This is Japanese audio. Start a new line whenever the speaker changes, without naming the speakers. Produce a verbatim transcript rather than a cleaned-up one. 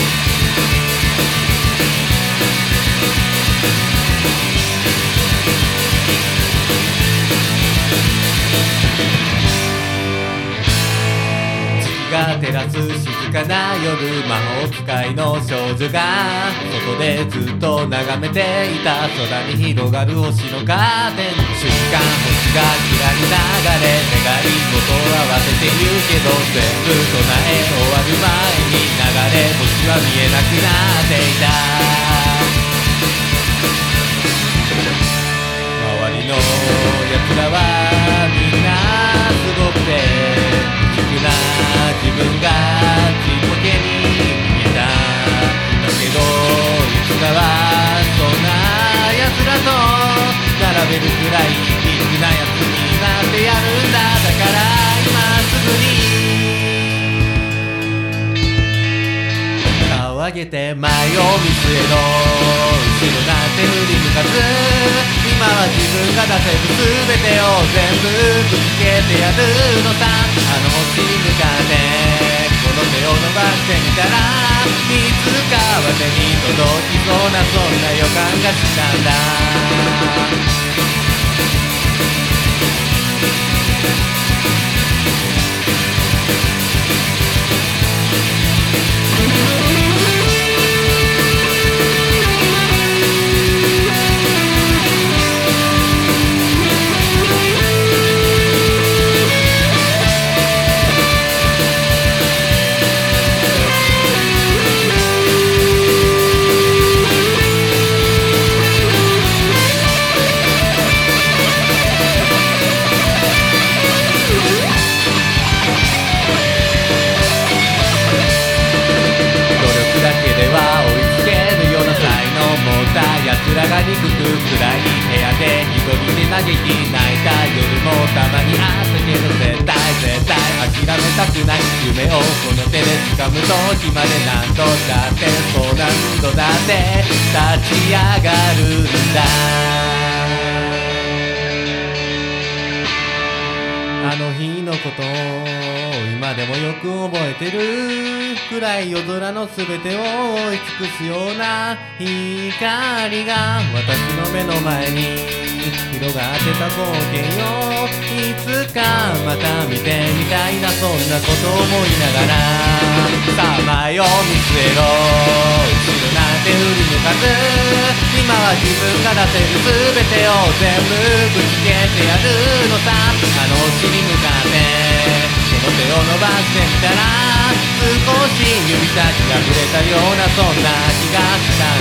が照らす静かな夜、魔法使いの少女が外でずっと眺めていた。空に広がる星のカーテン、瞬間星がキラリ流れ、願い事を合わせて言うけど、全部唱え終わる前に流れ星は見えなくなっていた。周りの奴らはみんなすごくて未熟な自分がちっぽけに見えた。だけどいつかはそんな奴らと並べるくらいビッグな奴になってやるんだ。だから今すぐに顔上げて前を見据えろ。後ろなんて振り向かず、今は自分が出せる全てを全部ぶつけてやるのさ。あの星に向かってこの手を伸ばしてみたら、いつかは手に届きそうなそんな予感がしたんだ。奴らが憎く暗い部屋で一人で嘆き泣いた夜もたまにあったけど、絶対絶対諦めたくない夢をこの手で掴む時まで何度だってそう何度だって立ち上がるんだ。あの日のことを今でもよく覚えてる。暗い夜空のすべてを覆い尽くすような光が私の目の前に広がってた光景よ。いつかまた見てみたいな、そんなこと思いながらさあ前を見据えろ。後ろなんて振り向かず、今は自分が出せる全てを全部ぶつけてやるのさ。あの星に向かってこの手を伸ばしてみたら、少し指先が触れたようなそんな気がしたん